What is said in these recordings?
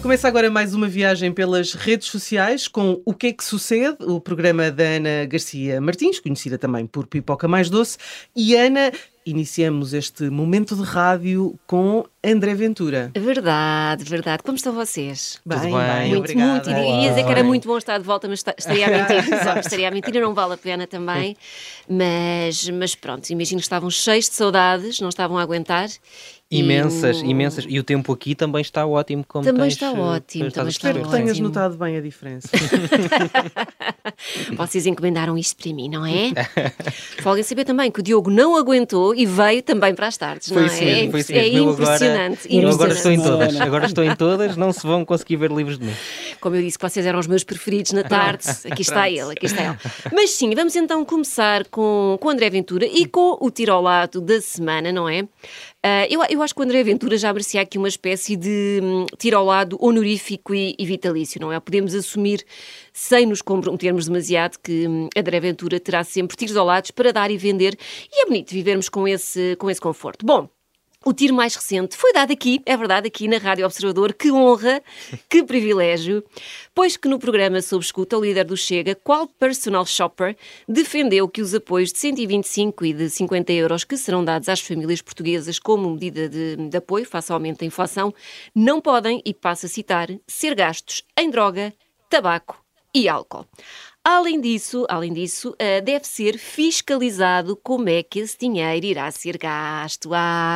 Começa agora mais uma viagem pelas redes sociais com O que é que sucede, o programa da Ana Garcia Martins, conhecida também por Pipoca Mais Doce. E Ana, iniciamos este momento de rádio com André Ventura. Verdade, verdade. Como estão vocês? Bem, Muito, obrigada. muito. Ia dizer que era muito bom estar de volta, mas estaria a mentir. Sabe, estaria a mentir e não vale a pena também. Mas pronto, imagino que estavam cheios de saudades, não estavam a aguentar. Imensas. E o tempo aqui também está ótimo. Como também tens, está ótimo. Espero que tenhas notado bem a diferença. Vocês encomendaram isto para mim, não é? Folguem saber também que o Diogo não aguentou e veio também para as tardes, não é? Foi isso mesmo. É impressionante. Eu agora estou em todas. Agora estou em todas, não se vão conseguir ver livros de mim. Como eu disse que vocês eram os meus preferidos na tarde, aqui está ele. Mas sim, vamos então começar com o André Ventura e com o tiro ao lado da semana, não é? Eu acho que o André Ventura já merecia aqui uma espécie de tiro ao lado honorífico e vitalício, não é? Podemos assumir, sem nos comprometermos demasiado, que André Ventura terá sempre tiros ao lado para dar e vender, e é bonito vivermos com esse conforto. Bom, o tiro mais recente foi dado aqui, é verdade, aqui na Rádio Observador. Que honra, que privilégio, pois que no programa Sob Escuta, o líder do Chega, qual personal shopper, defendeu que os apoios de 125 e de 50 euros que serão dados às famílias portuguesas como medida de apoio face ao aumento da inflação não podem, e passo a citar, ser gastos em droga, tabaco e álcool. Além disso, deve ser fiscalizado como é que esse dinheiro irá ser gasto.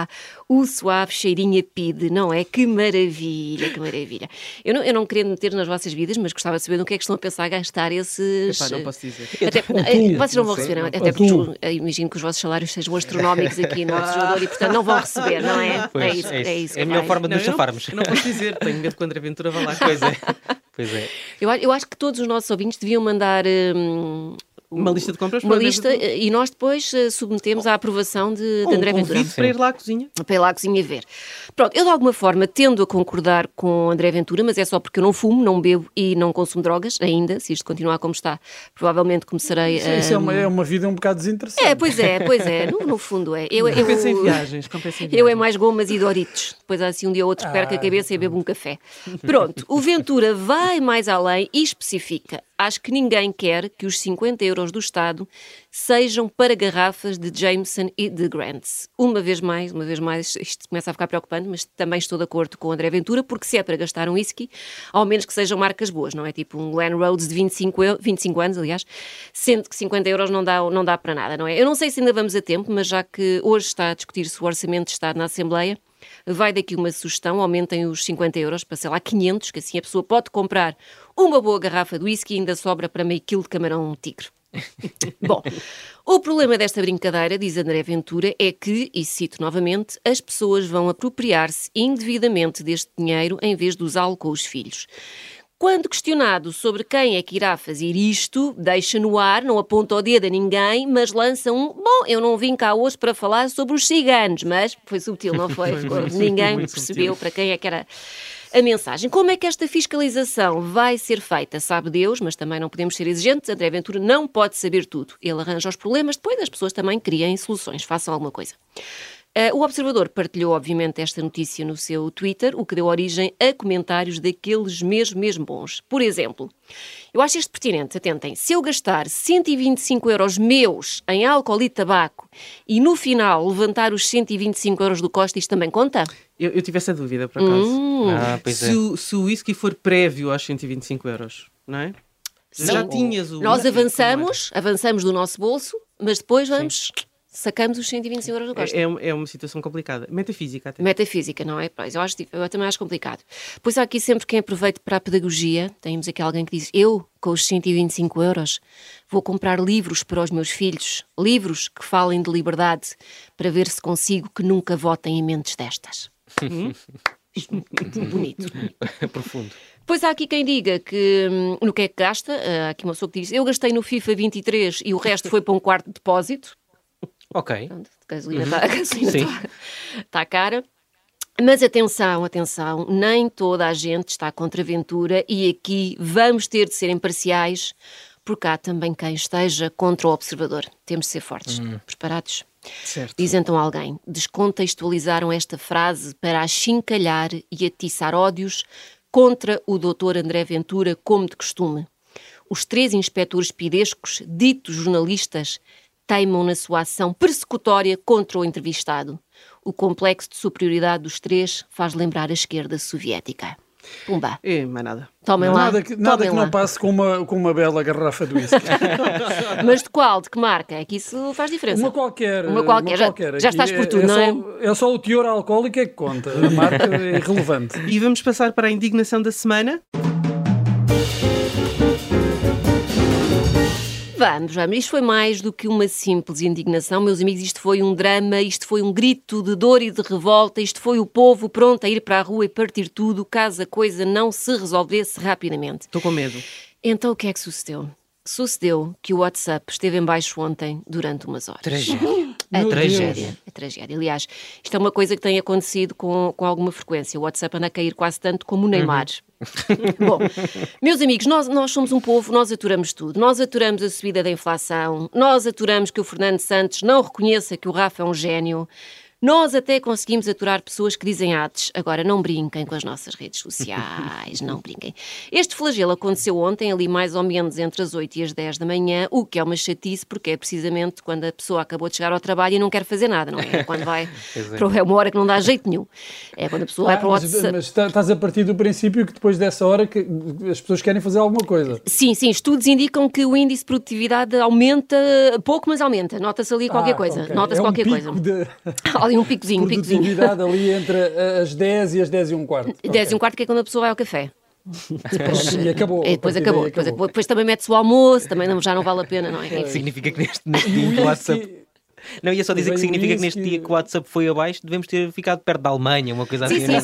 O suave cheirinho a PIDE, não é? Que maravilha, que maravilha. Eu não queria meter nas vossas vidas, mas gostava de saber no que é que estão a pensar gastar esses... Epá, não posso dizer. Vocês não vão receber, não? Até porque imagino que os vossos salários sejam astronómicos aqui no Observador e, portanto, não vão receber, não é? Pois, é isso. É a melhor forma de nos chafarmos. Não posso dizer, tenho medo que o André Ventura vá lá. Pois é. Eu acho que todos os nossos ouvintes deviam mandar uma lista de compras, uma lista, e nós depois submetemos à aprovação de André Ventura. Para ir lá à cozinha. Para ir lá à cozinha ver. Pronto, eu de alguma forma tendo a concordar com André Ventura, mas é só porque eu não fumo, não bebo e não consumo drogas ainda. Se isto continuar como está, provavelmente começarei a... Isso é uma vida um bocado desinteressante. Pois é. No fundo é. Compensa em viagens. Eu é mais gomas e Doritos. Depois assim um dia ou outro perco a cabeça e bebo um café. Pronto, o Ventura vai mais além e especifica. Acho que ninguém quer que os 50 euros do Estado sejam para garrafas de Jameson e de Grants. Uma vez mais, isto começa a ficar preocupante, mas também estou de acordo com o André Ventura, porque se é para gastar um whisky, ao menos que sejam marcas boas, não é? Tipo um Glen Rhodes de 25 anos, aliás, sendo que 50 euros não dá para nada, não é? Eu não sei se ainda vamos a tempo, mas já que hoje está a discutir-se o Orçamento de Estado na Assembleia, vai daqui uma sugestão: aumentem os 50 euros para, sei lá, 500, que assim a pessoa pode comprar uma boa garrafa de whisky e ainda sobra para meio quilo de camarão tigre. Bom, o problema desta brincadeira, diz André Ventura, é que, e cito novamente, as pessoas vão apropriar-se indevidamente deste dinheiro em vez de usá-lo com os filhos. Quando questionado sobre quem é que irá fazer isto, deixa no ar, não aponta o dedo a ninguém, mas lança bom, eu não vim cá hoje para falar sobre os ciganos, mas foi subtil, não foi? Ninguém percebeu para quem é que era a mensagem. Como é que esta fiscalização vai ser feita? Sabe Deus, mas também não podemos ser exigentes. André Ventura não pode saber tudo. Ele arranja os problemas, depois as pessoas também criem soluções, façam alguma coisa. O Observador partilhou, obviamente, esta notícia no seu Twitter, o que deu origem a comentários daqueles mesmo bons. Por exemplo, eu acho isto pertinente, atentem, se eu gastar 125 euros meus em álcool e tabaco e no final levantar os 125 euros do Costa, isto também conta? Eu tive essa dúvida, por acaso. Pois se o whisky for prévio aos 125 euros, não é? Sim. Já tinhas o... Nós avançamos do nosso bolso, mas depois vamos... Sacamos os 125 euros do Costa. É uma situação complicada. Metafísica até. Metafísica, não é? Pois, eu também acho complicado. Pois há aqui sempre quem aproveite para a pedagogia. Temos aqui alguém que diz: eu, com os 125 euros, vou comprar livros para os meus filhos. Livros que falem de liberdade, para ver se consigo que nunca votem em mentes destas. Bonito. É profundo. Pois há aqui quem diga que no que é que gasta. Há aqui uma pessoa que diz: eu gastei no FIFA 23 e o resto foi para um quarto de depósito. Ok. Pronto, a gasolina está cara. Mas atenção, nem toda a gente está contra a Ventura e aqui vamos ter de ser imparciais, porque há também quem esteja contra o Observador. Temos de ser fortes. Preparados? Certo. Diz então alguém: descontextualizaram esta frase para achincalhar e atiçar ódios contra o Dr. André Ventura, como de costume. Os 3 inspectores pidescos, ditos jornalistas, teimam na sua ação persecutória contra o entrevistado. O complexo de superioridade dos 3 faz lembrar a esquerda soviética. Pumba. Mais nada. Tomem lá. Nada que não passe com uma bela garrafa de whisky. Mas de qual? De que marca? É que isso faz diferença. Uma qualquer. Já estás por tudo, não é? É só o teor alcoólico é que conta. A marca é irrelevante. E vamos passar para a indignação da semana. Vamos. Isto foi mais do que uma simples indignação, meus amigos. Isto foi um drama, isto foi um grito de dor e de revolta, isto foi o povo pronto a ir para a rua e partir tudo caso a coisa não se resolvesse rapidamente. Estou com medo. Então o que é que sucedeu? Sucedeu que o WhatsApp esteve em baixo ontem durante umas horas. Tragédia. A tragédia. Aliás, isto é uma coisa que tem acontecido com alguma frequência. O WhatsApp anda a cair quase tanto como o Neymar. Bom, meus amigos, nós somos um povo, nós aturamos tudo. Nós aturamos a subida da inflação, nós aturamos que o Fernando Santos não reconheça que o Rafa é um gênio. Nós até conseguimos aturar pessoas que dizem ates. Agora, não brinquem com as nossas redes sociais, não brinquem. Este flagelo aconteceu ontem, ali mais ou menos entre as 8 e as 10 da manhã, o que é uma chatice, porque é precisamente quando a pessoa acabou de chegar ao trabalho e não quer fazer nada, não é? Quando vai... É uma hora que não dá jeito nenhum. É quando a pessoa vai para o WhatsApp. Mas estás a partir do princípio que depois dessa hora que as pessoas querem fazer alguma coisa. Sim, estudos indicam que o índice de produtividade aumenta pouco, mas aumenta. Nota-se ali qualquer coisa. Okay. Nota-se qualquer coisa. Um picozinho. Produtividade ali entre as 10 e as 10 e um quarto. 10 e um quarto que é quando a pessoa vai ao café. E acabou. Depois acabou. Depois também mete-se o almoço, também já não vale a pena, não é? Significa que neste dia o WhatsApp... Não, ia só dizer que significa que neste dia que o WhatsApp foi abaixo devemos ter ficado perto da Alemanha, uma coisa assim. Sim.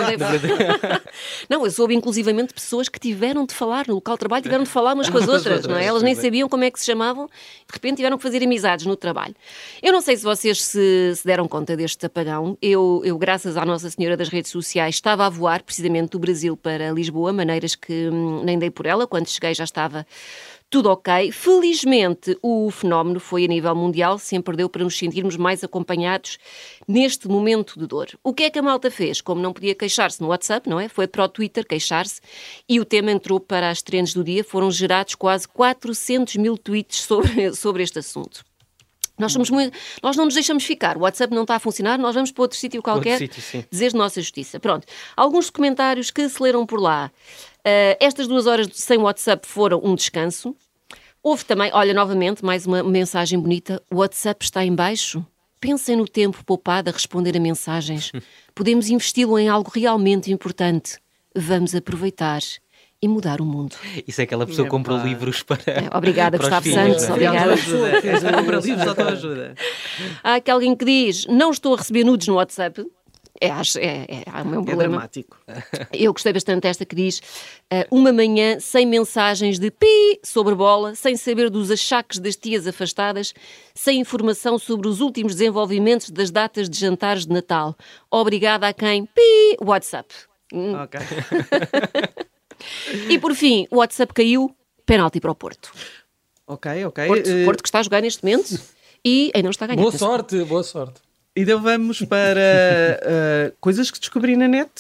Não, eu soube inclusivamente pessoas que tiveram de falar no local de trabalho, tiveram de falar umas com as outras, não é? Elas nem sabiam como é que se chamavam, de repente tiveram que fazer amizades no trabalho. Eu não sei se vocês se deram conta deste apagão. Eu, graças à Nossa Senhora das redes sociais, estava a voar precisamente do Brasil para Lisboa, maneiras que nem dei por ela. Quando cheguei já estava tudo ok. Felizmente, o fenómeno foi a nível mundial, sempre deu para nos sentirmos mais acompanhados neste momento de dor. O que é que a malta fez? Como não podia queixar-se no WhatsApp, não é? Foi para o Twitter queixar-se e o tema entrou para as trends do dia. Foram gerados quase 400 mil tweets sobre este assunto. Nós não nos deixamos ficar. O WhatsApp não está a funcionar, nós vamos para outro sítio qualquer dizer nossa justiça. Pronto. Alguns comentários que se leram por lá. Estas 2 horas sem WhatsApp foram um descanso. Houve também, olha, novamente, mais uma mensagem bonita. O WhatsApp está em baixo. Pensem no tempo poupado a responder a mensagens. Podemos investi-lo em algo realmente importante. Vamos aproveitar e mudar o mundo. Isso é aquela pessoa que compra livros para... Obrigada, para Gustavo Santos. Obrigada. Compra livros, autoajuda. Há aqui alguém que diz, não estou a receber nudes no WhatsApp. É o meu problema. É dramático. Eu gostei bastante desta que diz uma manhã sem mensagens de pi sobre bola, sem saber dos achaques das tias afastadas, sem informação sobre os últimos desenvolvimentos das datas de jantares de Natal. Obrigada a quem? Pi! WhatsApp. Ok. E por fim, o WhatsApp caiu, penalti para o Porto. Ok. Porto que está a jogar neste momento e ainda não está a ganhar. Boa sorte. Então vamos para coisas que descobri na net.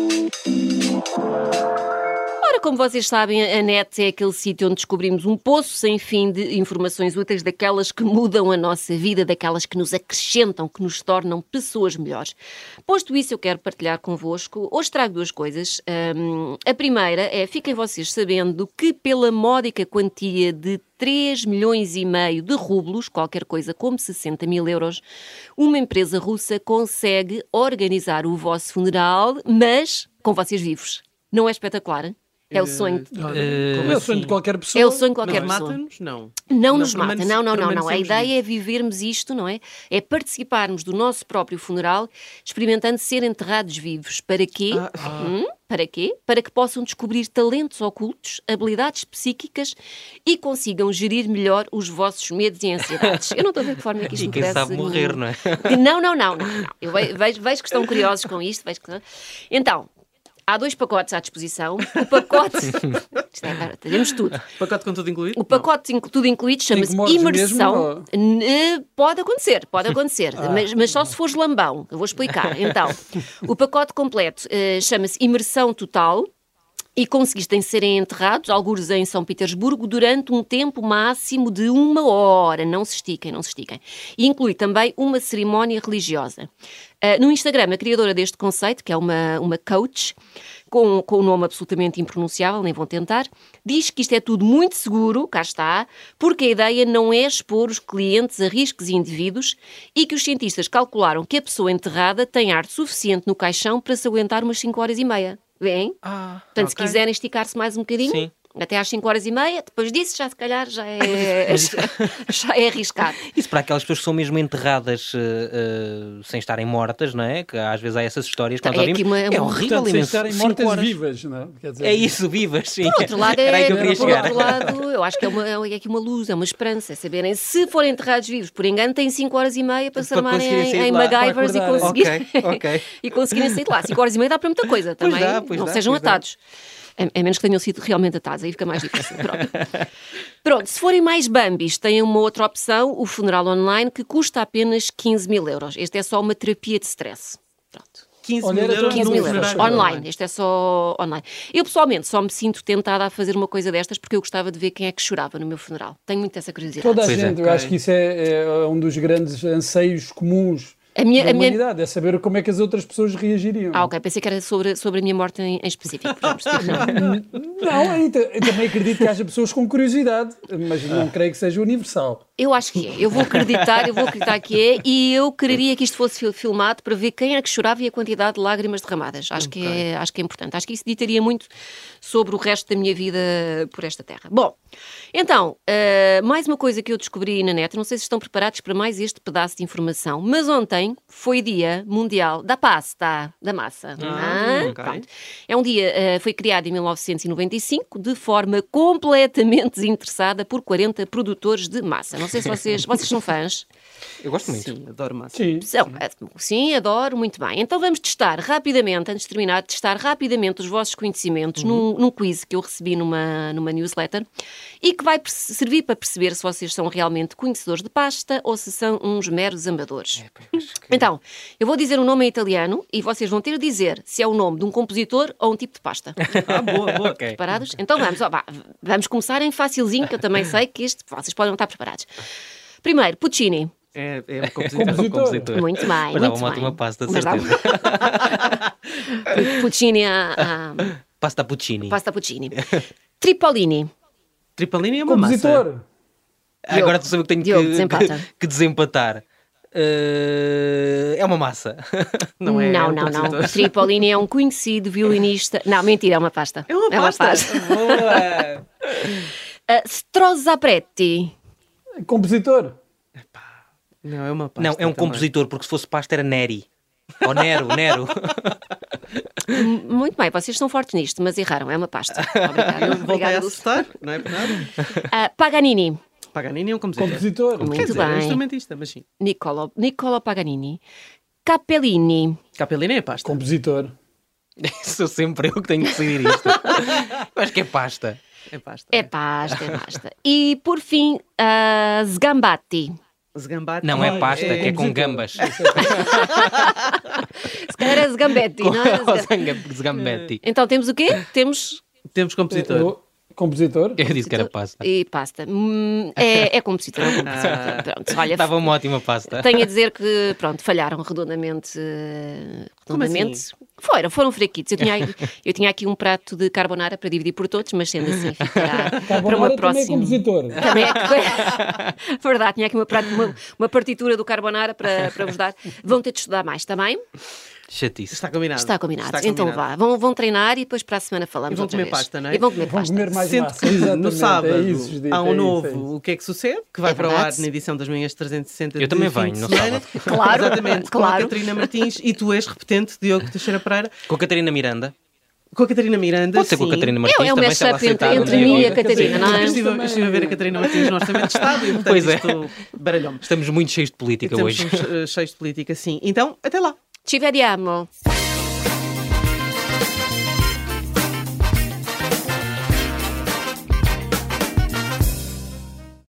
Ora, como vocês sabem, a net é aquele sítio onde descobrimos um poço sem fim de informações úteis, daquelas que mudam a nossa vida, daquelas que nos acrescentam, que nos tornam pessoas melhores. Posto isso, eu quero partilhar convosco. Hoje trago 2 coisas. A primeira é, fiquem vocês sabendo que pela módica quantia de 3,5 milhões de rublos, qualquer coisa como 60 mil euros, uma empresa russa consegue organizar o vosso funeral, mas com vocês vivos. Não é espetacular? É o sonho. É o sonho de qualquer pessoa. É o sonho de qualquer pessoa. Mata-nos? Não. Não nos mata. Não. A ideia é vivermos isto, não é? É participarmos do nosso próprio funeral, experimentando ser enterrados vivos. Para quê? Para quê? Para que possam descobrir talentos ocultos, habilidades psíquicas e consigam gerir melhor os vossos medos e ansiedades. Eu não estou a ver de forma que isto me parece... E quem sabe morrer, não é? Não. Eu vejo que estão curiosos com isto. Então... Há 2 pacotes à disposição. O pacote... Teremos tudo. O pacote com tudo incluído? O pacote tudo incluído chama-se Imersão. Pode acontecer. Mas só se fores lambão. Eu vou explicar. Então, o pacote completo chama-se Imersão Total. e conseguissem serem enterrados, algures em São Petersburgo, durante um tempo máximo de 1 hora. Não se estiquem, não se estiquem. E inclui também uma cerimónia religiosa. No Instagram, a criadora deste conceito, que é uma coach, com um nome absolutamente impronunciável, nem vão tentar, diz que isto é tudo muito seguro, cá está, porque a ideia não é expor os clientes a riscos indevidos e que os cientistas calcularam que a pessoa enterrada tem ar suficiente no caixão para se aguentar umas 5 horas e meia. Bem? Portanto, se quiserem esticar-se mais um bocadinho, sim, até às 5 horas e meia, depois disso já se calhar já é arriscado. Isso para aquelas pessoas que são mesmo enterradas sem estarem mortas, não é? Que às vezes há essas histórias que nós ouvimos. É horrível. Portanto, sem estarem mortas vivas, não é? Quer dizer, é isso, vivas, sim. Por outro lado, eu acho que é aqui uma luz, é uma esperança, é saberem, se forem enterrados vivos, por engano, têm 5 horas e meia para se armarem em MacGyvers e conseguirem sair de lá. 5 horas e meia dá para muita coisa também, não sejam atados. A menos que tenham sido realmente atados, aí fica mais difícil. Pronto, se forem mais bambis, têm uma outra opção, o funeral online, que custa apenas 15 mil euros. Este é só uma terapia de stress. Pronto. 15 mil euros online. Este é só online. Eu, pessoalmente, só me sinto tentada a fazer uma coisa destas porque eu gostava de ver quem é que chorava no meu funeral. Tenho muito essa curiosidade. Toda a gente, eu acho que isso é um dos grandes anseios comuns da humanidade, é saber como é que as outras pessoas reagiriam. Ok, pensei que era sobre a minha morte em específico. Não, eu também acredito que haja pessoas com curiosidade, mas não creio que seja universal. Eu acho que é. Eu vou acreditar que é, e eu quereria que isto fosse filmado para ver quem é que chorava e a quantidade de lágrimas derramadas. Acho que é importante. Acho que isso ditaria muito sobre o resto da minha vida por esta terra. Bom, então, mais uma coisa que eu descobri na net, não sei se estão preparados para mais este pedaço de informação, mas ontem foi Dia Mundial da Pasta, da massa. Okay. É um dia, foi criado em 1995, de forma completamente desinteressada por 40 produtores de massa. Não sei se vocês são fãs. Eu gosto muito. Sim, adoro massa. Sim, adoro, muito bem. Então vamos testar rapidamente, antes de terminar, os vossos conhecimentos num quiz que eu recebi numa newsletter e que vai servir para perceber se vocês são realmente conhecedores de pasta ou se são uns meros amadores. Então, eu vou dizer um nome em italiano e vocês vão ter de dizer se é o nome de um compositor ou um tipo de pasta. Boa. Okay. Preparados? Então vamos começar em facilzinho, que eu também sei que vocês podem não estar preparados. Primeiro, Puccini. É um compositor. Muito bem, mas dava uma ótima pasta, de certeza. Puccini Pasta Puccini. Tripolini. Tripolini é uma compositor. massa. Agora tu sabes que tenho que desempatar. É uma massa. Não. Tripolini é um conhecido violinista. Não, mentira, é uma pasta. É uma pasta. Boa. Strozzapretti. Compositor. Não, é uma pasta. Não, é um compositor, porque se fosse pasta era Neri. Ou Nero. Muito bem, vocês estão fortes nisto, mas erraram, é uma pasta. Voltei a acertar, não é por nada. Paganini. Paganini é um compositor. Muito bem. É um instrumentista, mas sim. Niccolo Paganini. Capellini. Capellini é pasta. Compositor. Sou sempre eu que tenho que decidir isto. Eu acho que é pasta. É pasta. E, por fim, Sgambati. Não é pasta, que é com gambas. Se calhar é Sgambetti, não é? Sgambetti. Então temos o quê? Temos compositor. Compositor? Eu disse que era pasta. E pasta. É compositor. Pronto, olha, estava uma ótima pasta. Tenho a dizer que, falharam redondamente. Como assim? Foram fraquitos. Eu tinha aqui um prato de carbonara para dividir por todos, mas sendo assim ficará para uma próxima. Também é compositor. Também é verdade, tinha aqui uma partitura do carbonara para vos dar. Vão ter de estudar mais, está bem? Chatice. Está combinado. Então vá, vão treinar e depois para a semana falamos. E vão comer pasta, não é? E vão comer mais Sendo massa. que no sábado há um novo isso. O que é que sucede? Que vai para o ar na edição das manhãs 360 Eu também fim venho de no semana. sábado. Claro. Exatamente. Com a Catarina Martins e tu és repetente, Diogo Teixeira Pereira. Com a Catarina Miranda. Com a Catarina Miranda, Pode ser com a Catarina Martins é um também, se ela mashup aceitar. entre mim e a Catarina, não é? Eu estive a ver a Catarina Martins no Orçamento de Estado e, portanto, Pois é. isto baralhou-me. Estamos muito cheios de política hoje. Estamos cheios de política, sim. Então, até lá. Ci vediamo.